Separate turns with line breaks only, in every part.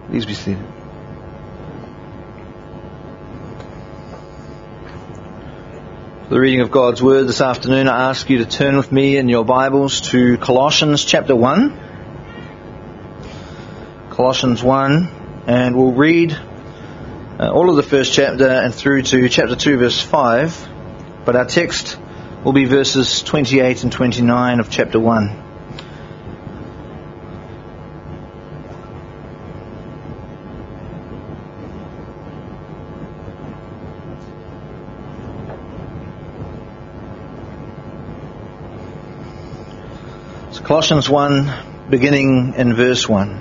Please be seated. For the reading of God's Word this afternoon, I ask you to turn with me in your Bibles to Colossians chapter 1. Colossians 1, and we'll read all of the first chapter and through to chapter 2 verse 5, but our text will be verses 28 and 29 of chapter 1. Colossians 1, beginning in verse 1.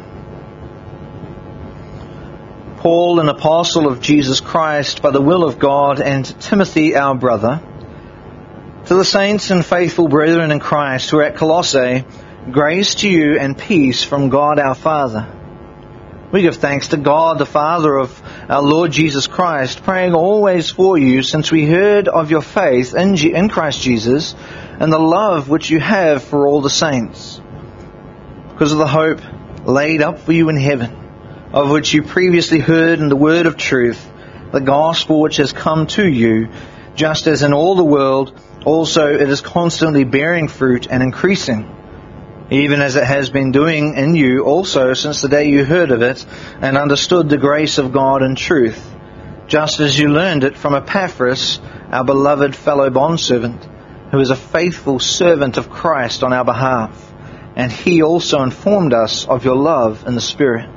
Paul, an apostle of Jesus Christ by the will of God, and Timothy, our brother, to the saints and faithful brethren in Christ who are at Colossae, grace to you and peace from God our Father. We give thanks to God, the Father of our Lord Jesus Christ, praying always for you, since we heard of your faith in Christ Jesus, and the love which you have for all the saints, because of the hope laid up for you in heaven, of which you previously heard in the word of truth, the gospel which has come to you, just as in all the world also it is constantly bearing fruit and increasing, even as it has been doing in you also since the day you heard of it and understood the grace of God in truth, just as you learned it from Epaphras, our beloved fellow bondservant, who is a faithful servant of Christ on our behalf, and he also informed us of your love in the Spirit.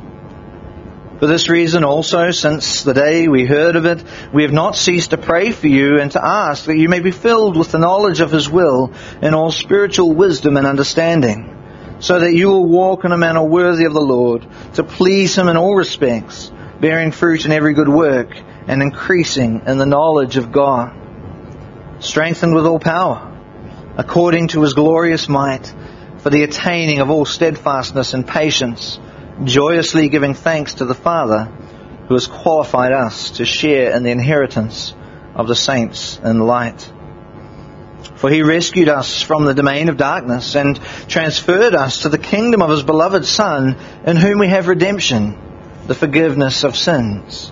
For this reason also, since the day we heard of it, we have not ceased to pray for you and to ask that you may be filled with the knowledge of His will in all spiritual wisdom and understanding, so that you will walk in a manner worthy of the Lord, to please Him in all respects, bearing fruit in every good work and increasing in the knowledge of God, strengthened with all power, according to His glorious might, for the attaining of all steadfastness and patience, joyously giving thanks to the Father, who has qualified us to share in the inheritance of the saints in light. For He rescued us from the domain of darkness and transferred us to the kingdom of His beloved Son, in whom we have redemption, the forgiveness of sins.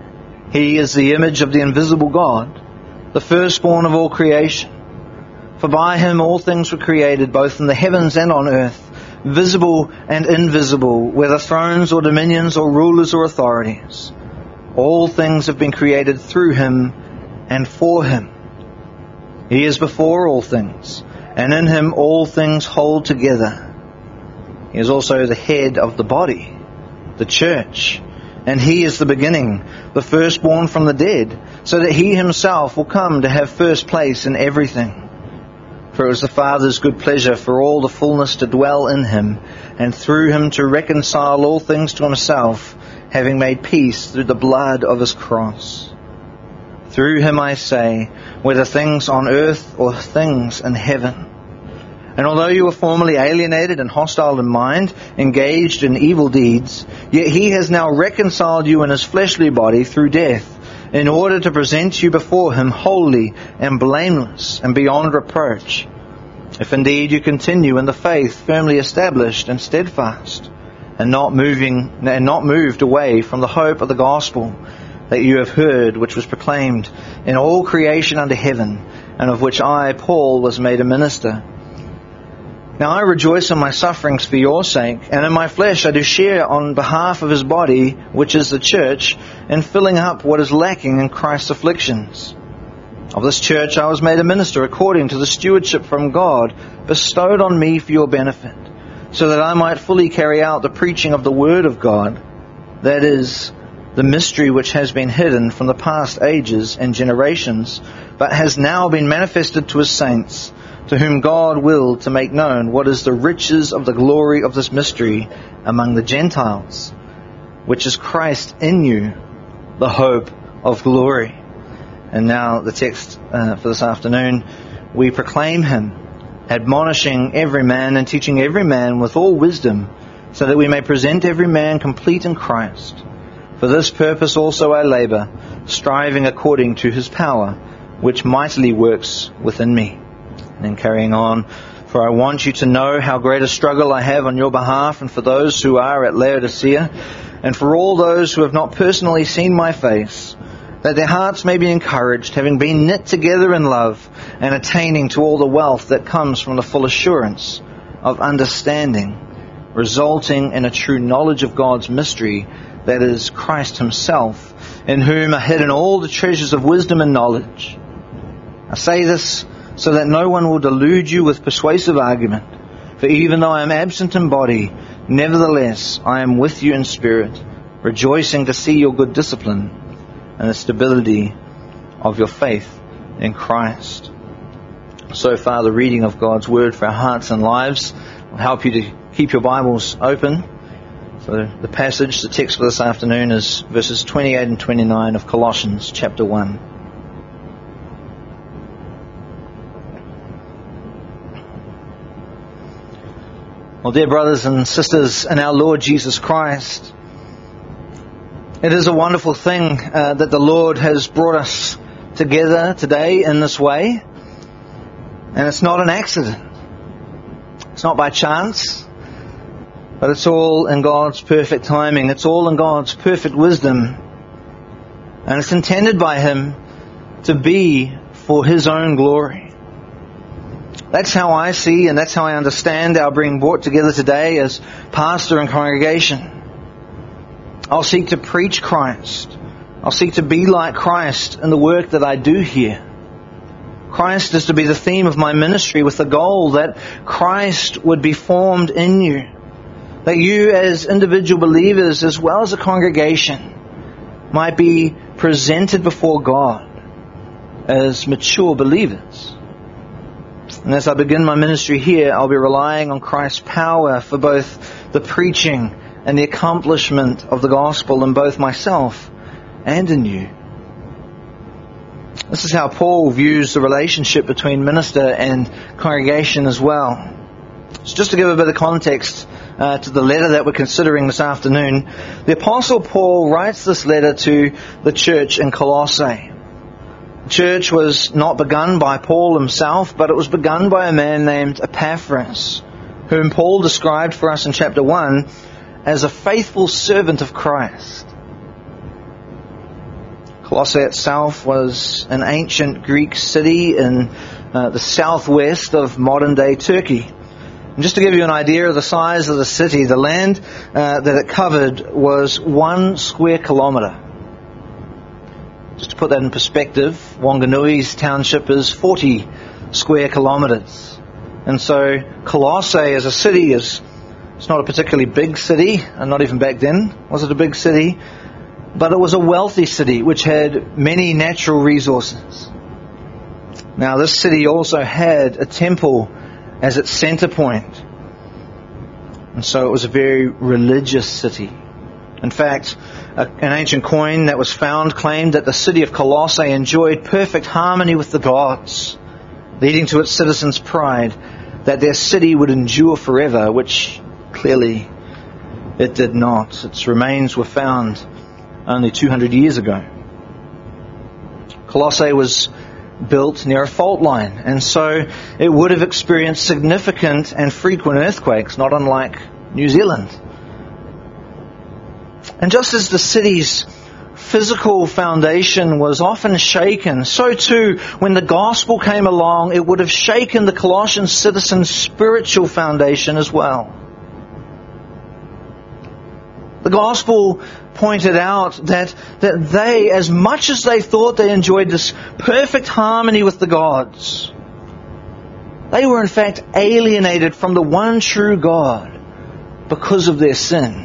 He is the image of the invisible God, the firstborn of all creation. For by Him all things were created, both in the heavens and on earth, visible and invisible, whether thrones or dominions or rulers or authorities. All things have been created through Him and for Him. He is before all things, and in Him all things hold together. He is also the head of the body, the church, and He is the beginning, the firstborn from the dead, so that He Himself will come to have first place in everything. For it was the Father's good pleasure for all the fullness to dwell in Him, and through Him to reconcile all things to Himself, having made peace through the blood of His cross. Through Him, I say, whether things on earth or things in heaven. And although you were formerly alienated and hostile in mind, engaged in evil deeds, yet He has now reconciled you in His fleshly body through death, in order to present you before Him holy and blameless and beyond reproach, if indeed you continue in the faith firmly established and steadfast, and not moved away from the hope of the gospel that you have heard, which was proclaimed in all creation under heaven, and of which I, Paul, was made a minister. Now I rejoice in my sufferings for your sake, and in my flesh I do share on behalf of His body, which is the church, in filling up what is lacking in Christ's afflictions. Of this church I was made a minister according to the stewardship from God, bestowed on me for your benefit, so that I might fully carry out the preaching of the Word of God, that is, the mystery which has been hidden from the past ages and generations, but has now been manifested to His saints, to whom God willed to make known what is the riches of the glory of this mystery among the Gentiles, which is Christ in you, the hope of glory. And now the text for this afternoon, we proclaim Him, admonishing every man and teaching every man with all wisdom, so that we may present every man complete in Christ. For this purpose also I labour, striving according to His power, which mightily works within me. And then carrying on, for I want you to know how great a struggle I have on your behalf and for those who are at Laodicea, and for all those who have not personally seen my face, that their hearts may be encouraged, having been knit together in love, and attaining to all the wealth that comes from the full assurance of understanding, resulting in a true knowledge of God's mystery, that is Christ himself, in whom are hidden all the treasures of wisdom and knowledge. I say this so that no one will delude you with persuasive argument. For even though I am absent in body, nevertheless I am with you in spirit, rejoicing to see your good discipline and the stability of your faith in Christ. So far, the reading of God's Word for our hearts and lives. I'll help you to keep your Bibles open. So the passage, the text for this afternoon is verses 28 and 29 of Colossians chapter 1. Well, dear brothers and sisters in our Lord Jesus Christ, it is a wonderful thing that the Lord has brought us together today in this way. And it's not an accident. It's not by chance. But it's all in God's perfect timing. It's all in God's perfect wisdom. And it's intended by Him to be for His own glory. That's how I see and that's how I understand our being brought together today as pastor and congregation. I'll seek to preach Christ. I'll seek to be like Christ in the work that I do here. Christ is to be the theme of my ministry, with the goal that Christ would be formed in you. That you as individual believers as well as a congregation might be presented before God as mature believers. And as I begin my ministry here, I'll be relying on Christ's power for both the preaching and the accomplishment of the gospel in both myself and in you. This is how Paul views the relationship between minister and congregation as well. So just to give a bit of context to the letter that we're considering this afternoon, the Apostle Paul writes this letter to the church in Colossae. The church was not begun by Paul himself, but it was begun by a man named Epaphras, whom Paul described for us in chapter 1 as a faithful servant of Christ. Colossae itself was an ancient Greek city in the southwest of modern-day Turkey. And just to give you an idea of the size of the city, the land that it covered was 1 square kilometre. Just to put that in perspective, Wanganui's township is 40 square kilometres. And so Colossae as a city it's not a particularly big city, and not even back then was it a big city, but it was a wealthy city which had many natural resources. Now this city also had a temple as its centre point. And so it was a very religious city. In fact, an ancient coin that was found claimed that the city of Colossae enjoyed perfect harmony with the gods, leading to its citizens' pride that their city would endure forever, which clearly it did not. Its remains were found only 200 years ago. Colossae was built near a fault line, and so it would have experienced significant and frequent earthquakes, not unlike New Zealand. And just as the city's physical foundation was often shaken, so too, when the gospel came along, it would have shaken the Colossian citizens' spiritual foundation as well. The gospel pointed out that they, as much as they thought they enjoyed this perfect harmony with the gods, they were in fact alienated from the one true God because of their sin.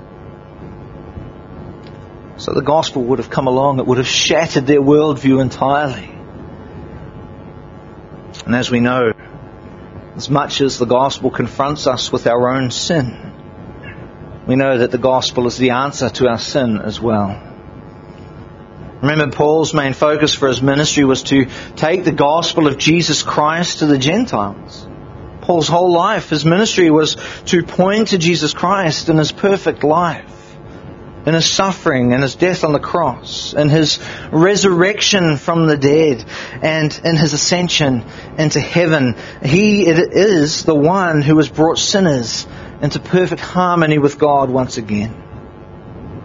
So the gospel would have come along, it would have shattered their worldview entirely. And as we know, as much as the gospel confronts us with our own sin, we know that the gospel is the answer to our sin as well. Remember, Paul's main focus for his ministry was to take the gospel of Jesus Christ to the Gentiles. Paul's whole life, his ministry was to point to Jesus Christ in his perfect life, in his suffering and his death on the cross, in his resurrection from the dead, and in his ascension into heaven. He is the one who has brought sinners into perfect harmony with God once again.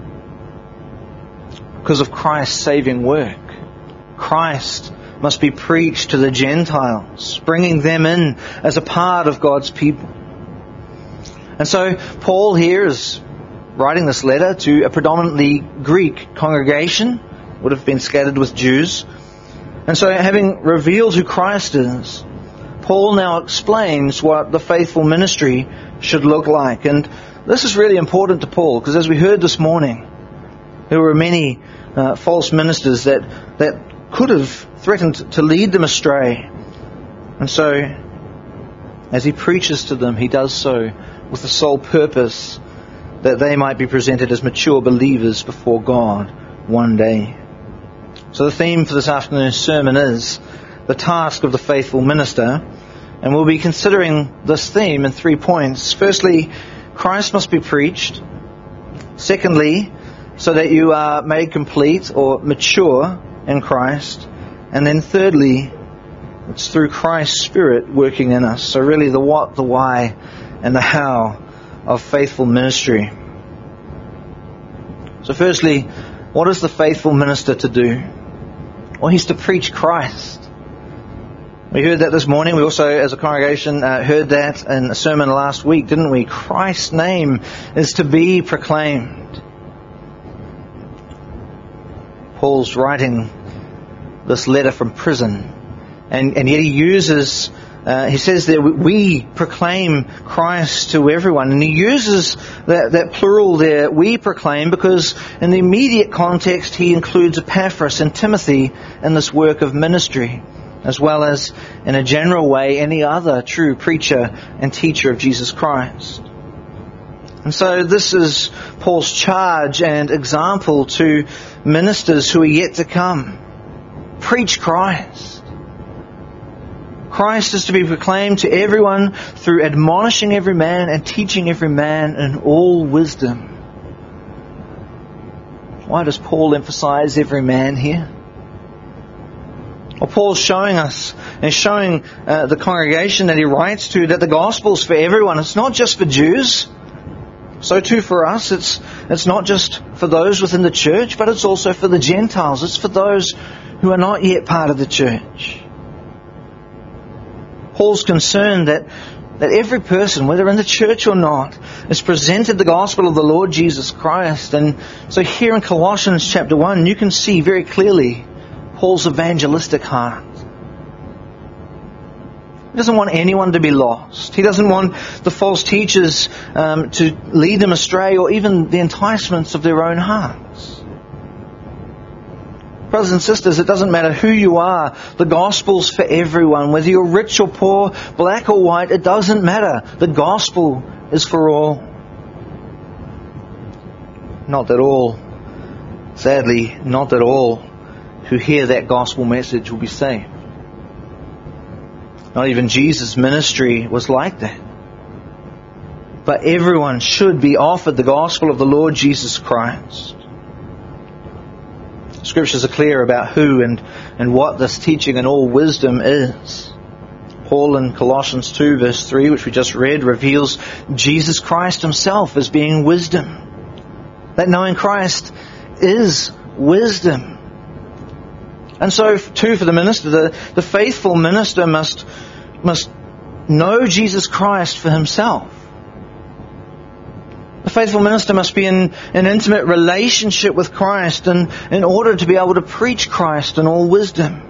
because of Christ's saving work. Christ must be preached to the Gentiles, bringing them in as a part of God's people. And so Paul here is writing this letter to a predominantly Greek congregation, would have been scattered with Jews. And so having revealed who Christ is, Paul now explains what the faithful ministry should look like. And this is really important to Paul, because as we heard this morning, there were many false ministers that could have threatened to lead them astray. And so, as he preaches to them, he does so with the sole purpose that they might be presented as mature believers before God one day. So the theme for this afternoon's sermon is the task of the faithful minister, and we'll be considering this theme in 3 points. Firstly, Christ must be preached. Secondly, so that you are made complete or mature in Christ. And then thirdly, it's through Christ's Spirit working in us. So really the what, the why, and the how of faithful ministry. So firstly, what is the faithful minister to do? Well, he's to preach Christ. We heard that this morning. We also, as a congregation, heard that in a sermon last week, didn't we? Christ's name is to be proclaimed. Paul's writing this letter from prison, and yet he uses, he says that we proclaim Christ to everyone, and he uses that plural there, we proclaim, because in the immediate context he includes Epaphras and Timothy in this work of ministry, as well as in a general way any other true preacher and teacher of Jesus Christ. And so this is Paul's charge and example to ministers who are yet to come. Preach Christ. Christ is to be proclaimed to everyone through admonishing every man and teaching every man in all wisdom. Why does Paul emphasize every man here? Well, Paul's showing us and showing the congregation that he writes to that the gospel's for everyone. It's not just for Jews. So too for us, it's not just for those within the church, but it's also for the Gentiles. It's for those who are not yet part of the church. Paul's concerned that every person, whether in the church or not, is presented the gospel of the Lord Jesus Christ. And so here in Colossians chapter 1, you can see very clearly Paul's evangelistic heart. He doesn't want anyone to be lost. He doesn't want the false teachers to lead them astray, or even the enticements of their own hearts. Brothers and sisters, it doesn't matter who you are. The gospel's for everyone. Whether you're rich or poor, black or white, it doesn't matter. The gospel is for all. Sadly, not that all who hear that gospel message will be saved. Not even Jesus' ministry was like that. But everyone should be offered the gospel of the Lord Jesus Christ. Scriptures are clear about who and what this teaching in all wisdom is. Paul in Colossians 2 verse 3, which we just read, reveals Jesus Christ himself as being wisdom. That knowing Christ is wisdom. And so too for the minister, the faithful minister must know Jesus Christ for himself. The faithful minister must be in an intimate relationship with Christ in order to be able to preach Christ in all wisdom.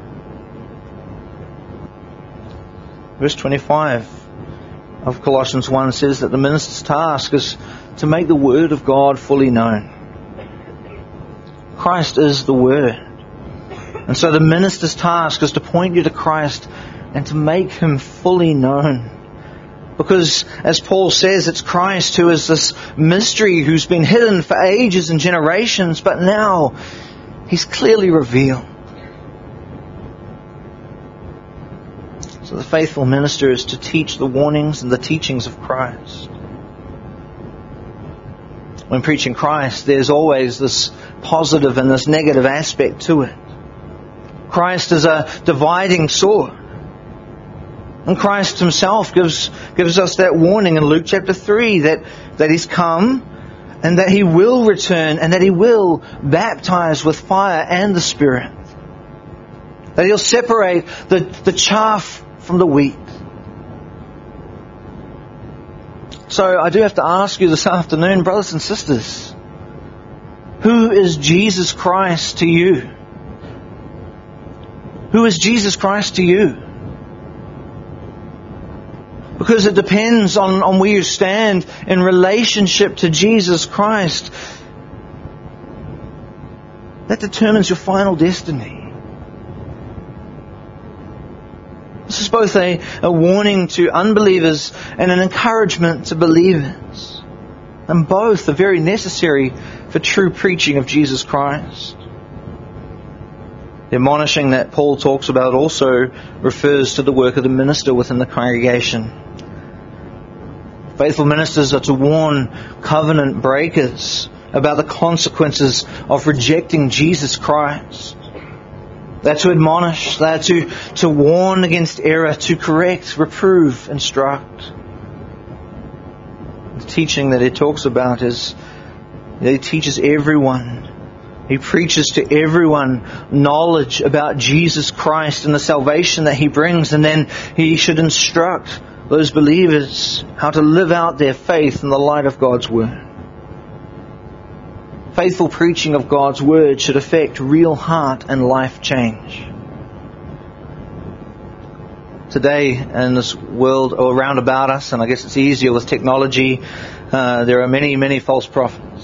Verse 25 of Colossians 1 says that the minister's task is to make the Word of God fully known. Christ is the Word. And so the minister's task is to point you to Christ and to make him fully known. Because, as Paul says, it's Christ who is this mystery who's been hidden for ages and generations, but now he's clearly revealed. So the faithful minister is to teach the warnings and the teachings of Christ. When preaching Christ, there's always this positive and this negative aspect to it. Christ is a dividing sword. And Christ himself gives us that warning in Luke chapter 3 that he's come and that He will return, and that He will baptize with fire and the Spirit. That He'll separate the chaff from the wheat. So I do have to ask you this afternoon, brothers and sisters, who is Jesus Christ to you? Who is Jesus Christ to you? Because it depends on where you stand in relationship to Jesus Christ. That determines your final destiny. This is both a warning to unbelievers and an encouragement to believers. And both are very necessary for true preaching of Jesus Christ. The admonishing that Paul talks about also refers to the work of the minister within the congregation. Faithful ministers are to warn covenant breakers about the consequences of rejecting Jesus Christ. They're to admonish, they're to warn against error, to correct, reprove, instruct. The teaching that he talks about is that he teaches everyone. He preaches to everyone knowledge about Jesus Christ and the salvation that He brings, and then he should instruct those believers how to live out their faith in the light of God's Word. Faithful preaching of God's Word should affect real heart and life change. Today, in this world around about us, and I guess it's easier with technology, there are many, many false prophets.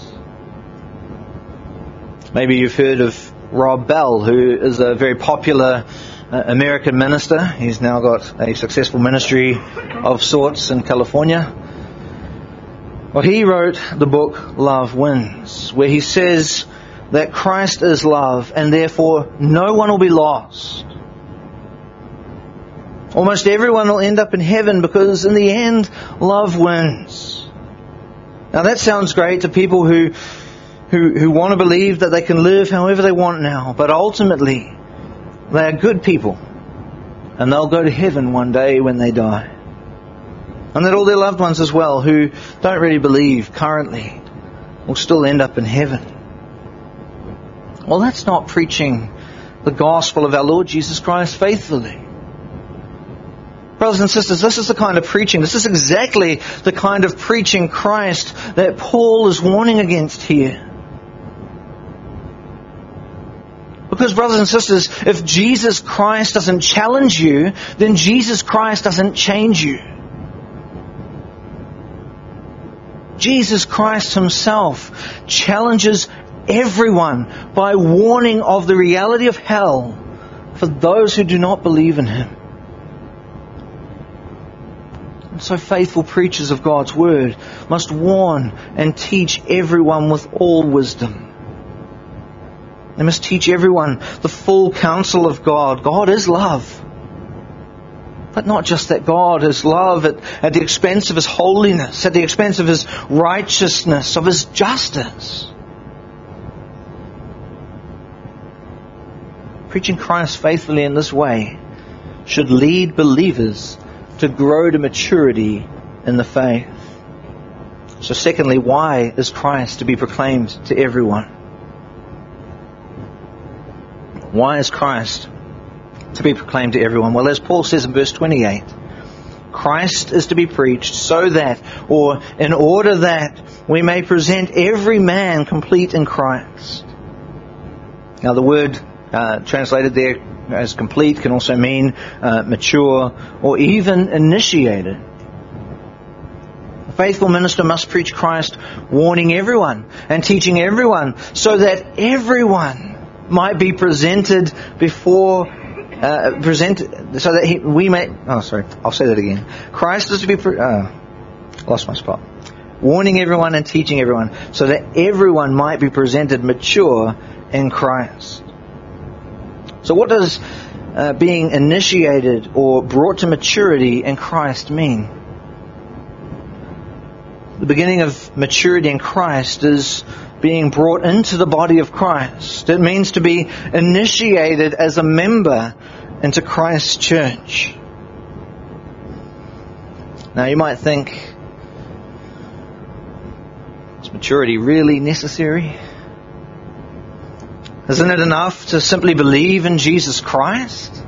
Maybe you've heard of Rob Bell, who is a very popular American minister. He's now got a successful ministry of sorts in California. Well, he wrote the book Love Wins, where he says that Christ is love and therefore no one will be lost. Almost everyone will end up in heaven because in the end, love wins. Now that sounds great to people who want to believe that they can live however they want now, but ultimately they are good people and they'll go to heaven one day when they die. And that all their loved ones as well, who don't really believe currently, will still end up in heaven. Well, that's not preaching the gospel of our Lord Jesus Christ faithfully. Brothers and sisters, this is the kind of preaching, this is exactly the kind of preaching Christ that Paul is warning against here. Because, brothers and sisters, if Jesus Christ doesn't challenge you, then Jesus Christ doesn't change you. Jesus Christ Himself challenges everyone by warning of the reality of hell for those who do not believe in Him. And so faithful preachers of God's Word must warn and teach everyone with all wisdom. They must teach everyone the full counsel of God. God is love. But not just that God is love at the expense of His holiness, at the expense of His righteousness, of His justice. Preaching Christ faithfully in this way should lead believers to grow to maturity in the faith. So secondly, why is Christ to be proclaimed to everyone? Why is Christ to be proclaimed to everyone? Well, as Paul says in verse 28, Christ is to be preached so that, or in order that, we may present every man complete in Christ. Now the word translated there as complete can also mean mature or even initiated. A faithful minister must preach Christ, warning everyone and teaching everyone so that everyone might be presented before so that we may... Oh, sorry. I'll say that again. Christ is to be... lost my spot. Warning everyone and teaching everyone so that everyone might be presented mature in Christ. So what does being initiated or brought to maturity in Christ mean? The beginning of maturity in Christ is being brought into the body of Christ. It means to be initiated as a member into Christ's church. Now you might think, Is maturity really necessary? Isn't it enough to simply believe in Jesus Christ?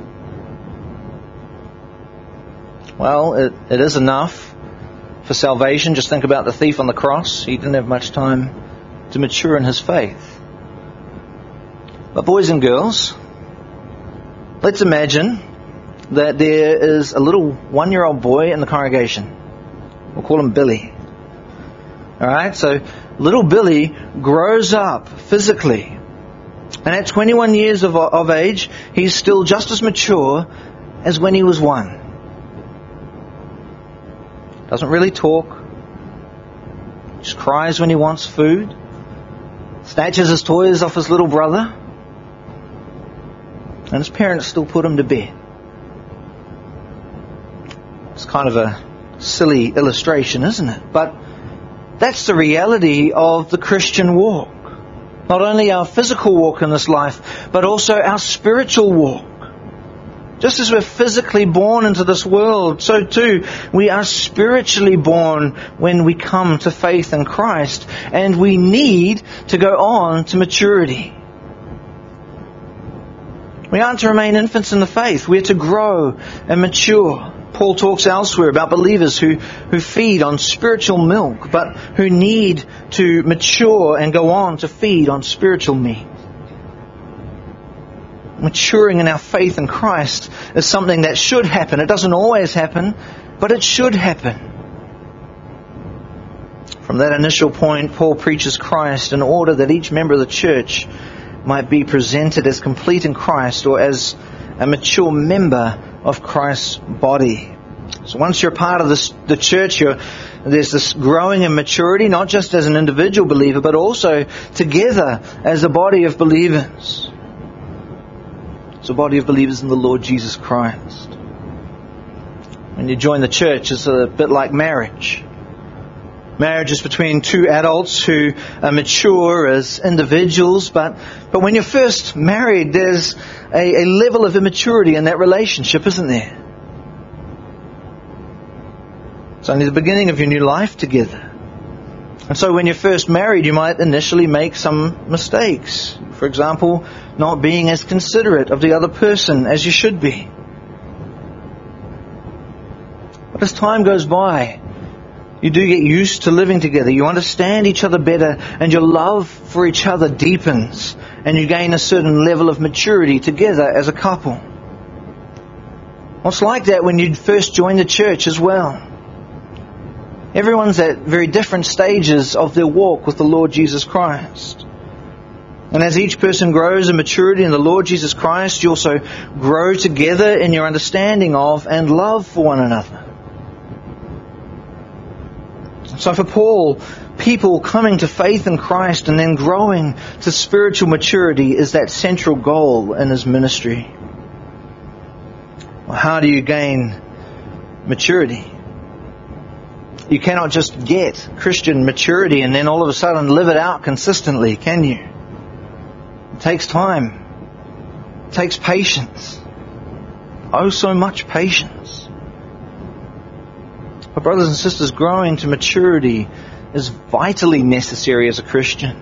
Well, it is enough for salvation. Just think about the thief on the cross. He didn't have much time to mature in his faith. But boys and girls, let's imagine that there is a little 1-year-old boy in the congregation. We'll call him Billy. Alright, so little Billy grows up physically. And at 21 years of age, he's still just as mature as when he was 1. Doesn't really talk. Just cries when he wants food. Snatches his toys off his little brother. And his parents still put him to bed. It's kind of a silly illustration, isn't it? But that's the reality of the Christian walk. Not only our physical walk in this life, but also our spiritual walk. Just as we're physically born into this world, so too we are spiritually born when we come to faith in Christ. And we need to go on to maturity. We aren't to remain infants in the faith. We're to grow and mature. Paul talks elsewhere about believers who feed on spiritual milk, but who need to mature and go on to feed on spiritual meat. Maturing in our faith in Christ is something that should happen. It doesn't always happen, but it should happen. From that initial point, Paul preaches Christ in order that each member of the church might be presented as complete in Christ, or as a mature member of Christ's body. So once you're part of the church, there's this growing in maturity, not just as an individual believer, but also together as a body of believers. It's a body of believers in the Lord Jesus Christ. When you join the church, it's a bit like marriage. Marriage is between two adults who are mature as individuals, but when you're first married, there's a level of immaturity in that relationship, isn't there? It's only the beginning of your new life together. And so when you're first married, you might initially make some mistakes. For example, not being as considerate of the other person as you should be. But as time goes by, you do get used to living together. You understand each other better, and your love for each other deepens, and you gain a certain level of maturity together as a couple. Well, it's like that when you first join the church as well. Everyone's at very different stages of their walk with the Lord Jesus Christ. And as each person grows in maturity in the Lord Jesus Christ, you also grow together in your understanding of and love for one another. So for Paul, people coming to faith in Christ and then growing to spiritual maturity is that central goal in his ministry. Well, how do you gain maturity? You cannot just get Christian maturity and then all of a sudden live it out consistently, can you? It takes time. It takes patience. Oh, so much patience. But brothers and sisters, growing to maturity is vitally necessary as a Christian.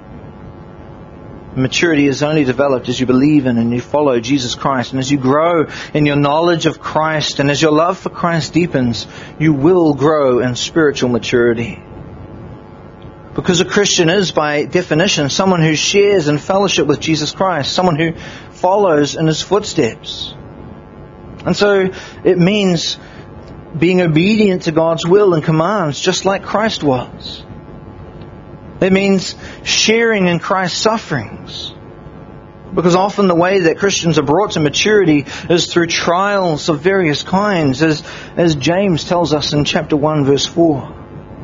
Maturity is only developed as you believe in and you follow Jesus Christ. And as you grow in your knowledge of Christ and as your love for Christ deepens, you will grow in spiritual maturity. Because a Christian is, by definition, someone who shares in fellowship with Jesus Christ, someone who follows in his footsteps. And so it means being obedient to God's will and commands, just like Christ was. It means sharing in Christ's sufferings. Because often the way that Christians are brought to maturity is through trials of various kinds, as James tells us in chapter 1, verse 4.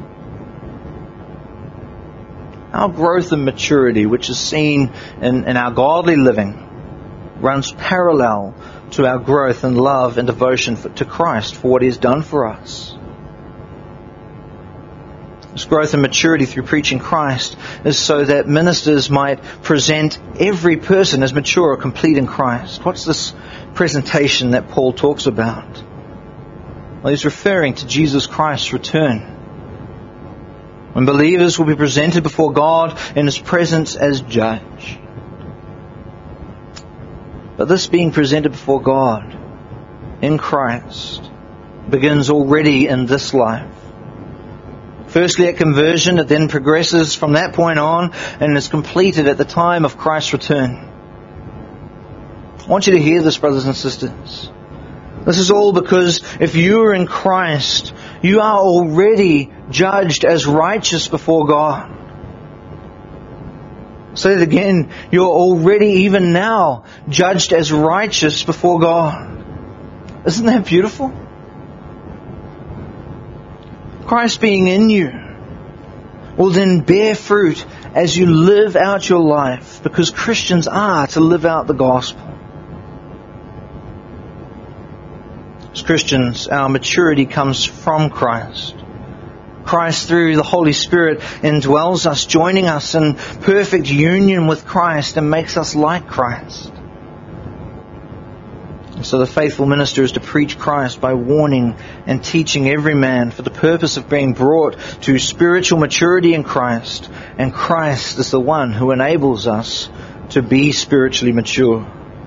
Our growth in maturity, which is seen in our godly living, runs parallel to our growth in love and devotion to Christ for what He has done for us. This growth and maturity through preaching Christ is so that ministers might present every person as mature or complete in Christ. What's this presentation that Paul talks about? Well, he's referring to Jesus Christ's return. when believers will be presented before God in His presence as judge. But this being presented before God in Christ begins already in this life. Firstly at conversion, it then progresses from that point on and is completed at the time of Christ's return. I want you to hear this, brothers and sisters. This is all because if you are in Christ, you are already judged as righteous before God. Say it again, you're already even now judged as righteous before God. Isn't that beautiful? Christ being in you will then bear fruit as you live out your life, because Christians are to live out the gospel. As Christians, our maturity comes from Christ. Christ, through the Holy Spirit, indwells us, joining us in perfect union with Christ and makes us like Christ. And so the faithful minister is to preach Christ by warning and teaching every man for the purpose of being brought to spiritual maturity in Christ. And Christ is the one who enables us to be spiritually mature.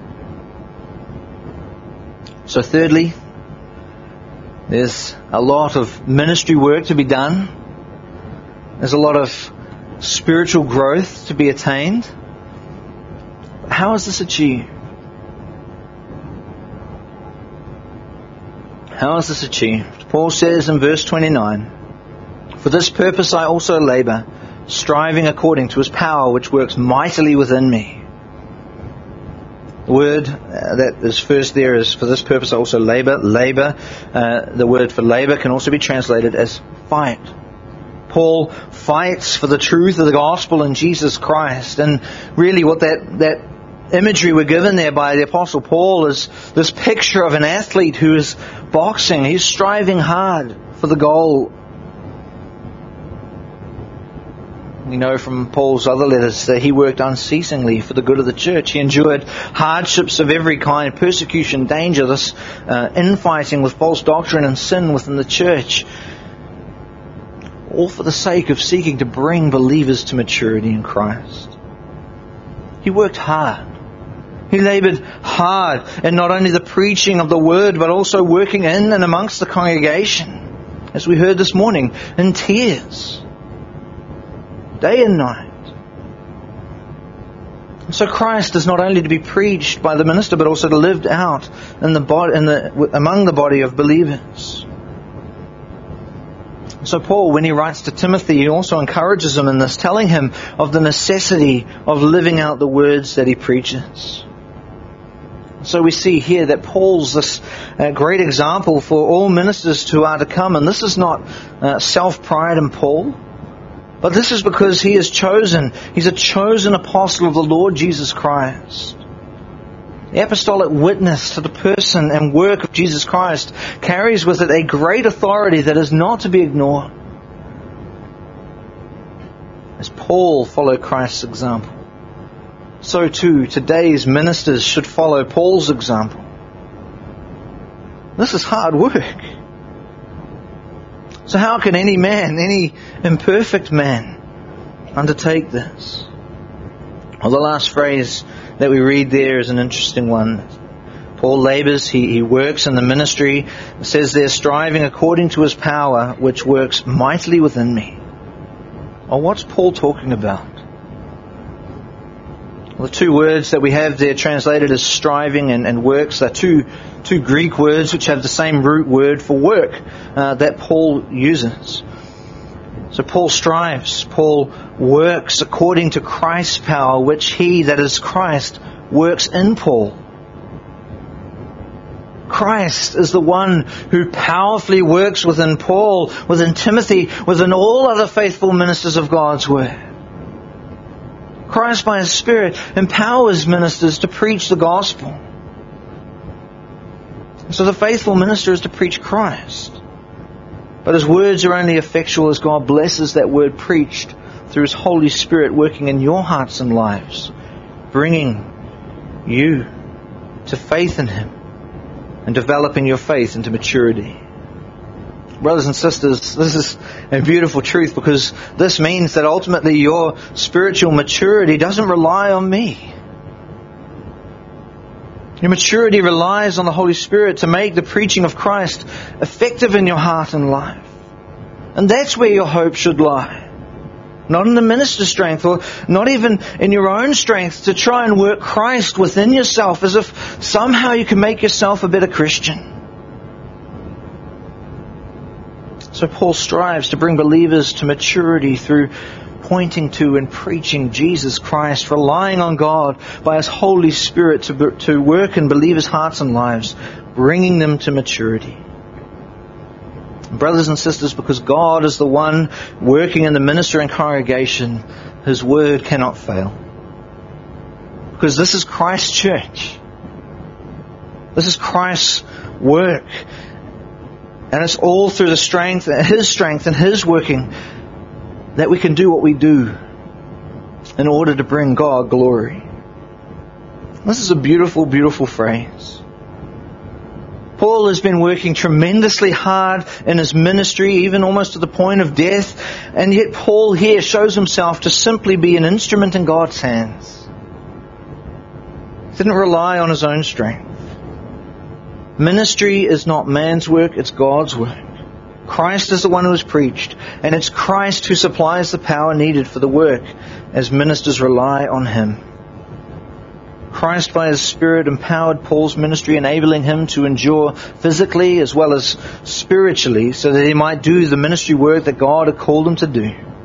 So thirdly, there's a lot of ministry work to be done. There's a lot of spiritual growth to be attained. How is this achieved? How is this achieved? Paul says in verse 29, "For this purpose I also labor, striving according to His power which works mightily within me." The word that is first there is, "For this purpose I also labor." The word for labor can also be translated as fight. Paul fights for the truth of the gospel in Jesus Christ. And really what that imagery we're given there by the Apostle Paul is this picture of an athlete who is boxing. He's striving hard for the goal. We know from Paul's other letters that he worked unceasingly for the good of the church. He endured hardships of every kind, persecution, danger, this infighting with false doctrine and sin within the church, all for the sake of seeking to bring believers to maturity in Christ. He worked hard. He labored hard in not only the preaching of the word, but also working in and amongst the congregation, as we heard this morning, in tears, day and night. So Christ is not only to be preached by the minister, but also to lived out in among the body of believers. So Paul, when he writes to Timothy, he also encourages him in this, telling him of the necessity of living out the words that he preaches. So we see here that Paul's this great example for all ministers who are to come. And this is not self-pride in Paul, but this is because he is chosen. He's a chosen apostle of the Lord Jesus Christ. The apostolic witness to the person and work of Jesus Christ carries with it a great authority that is not to be ignored. As Paul followed Christ's example, so too today's ministers should follow Paul's example. This is hard work. So how can any man, any imperfect man, undertake this? Well, the last phrase that we read there is an interesting one. Paul labors, he works in the ministry. It says there, striving according to His power, which works mightily within me. Well, what's Paul talking about? Well, the two words that we have there translated as striving and works are two Greek words which have the same root word for work that Paul uses. So Paul strives, Paul works according to Christ's power, which He, that is Christ, works in Paul. Christ is the one who powerfully works within Paul, within Timothy, within all other faithful ministers of God's Word. Christ by His Spirit empowers ministers to preach the gospel. So the faithful minister is to preach Christ. But his words are only effectual as God blesses that word preached through His Holy Spirit working in your hearts and lives, bringing you to faith in Him and developing your faith into maturity. Brothers and sisters, this is a beautiful truth, because this means that ultimately your spiritual maturity doesn't rely on me. Your maturity relies on the Holy Spirit to make the preaching of Christ effective in your heart and life. And that's where your hope should lie. Not in the minister's strength, or not even in your own strength to try and work Christ within yourself as if somehow you can make yourself a better Christian. So Paul strives to bring believers to maturity through pointing to and preaching Jesus Christ, relying on God by His Holy Spirit to work in believers' hearts and lives, bringing them to maturity. Brothers and sisters, because God is the one working in the minister and congregation, His word cannot fail. Because this is Christ's church. This is Christ's work. And it's all through the strength, His strength and His working, that we can do what we do in order to bring God glory. This is a beautiful, beautiful phrase. Paul has been working tremendously hard in his ministry, even almost to the point of death, and yet Paul here shows himself to simply be an instrument in God's hands. He didn't rely on his own strength. Ministry is not man's work, it's God's work. Christ is the one who is preached, and it's Christ who supplies the power needed for the work as ministers rely on Him. Christ by His Spirit empowered Paul's ministry, enabling him to endure physically as well as spiritually so that he might do the ministry work that God had called him to do.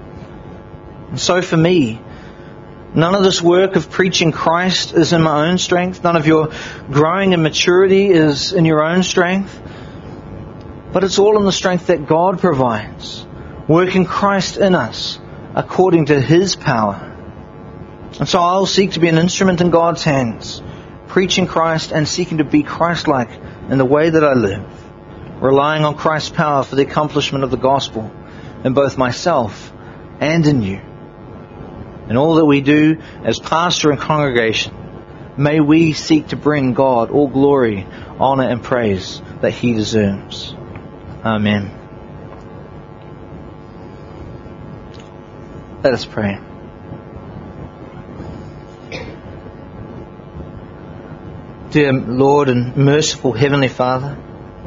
And so for me, none of this work of preaching Christ is in my own strength. None of your growing in maturity is in your own strength. But it's all in the strength that God provides, working Christ in us according to His power. And so I'll seek to be an instrument in God's hands, preaching Christ and seeking to be Christ-like in the way that I live, relying on Christ's power for the accomplishment of the gospel in both myself and in you. In all that we do as pastor and congregation, may we seek to bring God all glory, honor and praise that He deserves. Amen. Let us pray. Dear Lord and merciful Heavenly Father,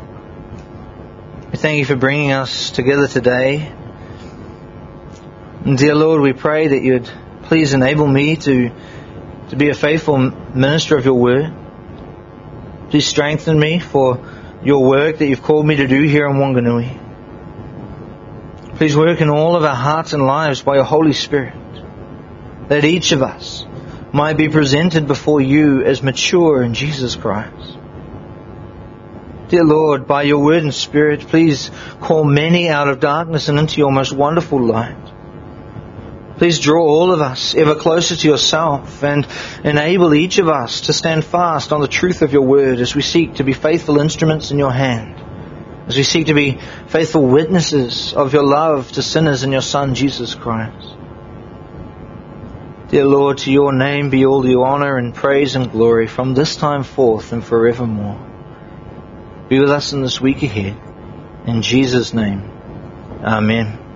we thank You for bringing us together today. And dear Lord, we pray that You'd please enable me to be a faithful minister of Your word. Please strengthen me for Your work that You've called me to do here in Wanganui. Please work in all of our hearts and lives by Your Holy Spirit, that each of us might be presented before You as mature in Jesus Christ. Dear Lord, by Your word and Spirit, please call many out of darkness and into Your most wonderful light. Please draw all of us ever closer to Yourself and enable each of us to stand fast on the truth of Your word as we seek to be faithful instruments in Your hand, as we seek to be faithful witnesses of Your love to sinners in Your Son, Jesus Christ. Dear Lord, to Your name be all the honor and praise and glory from this time forth and forevermore. Be with us in this week ahead. In Jesus' name, Amen.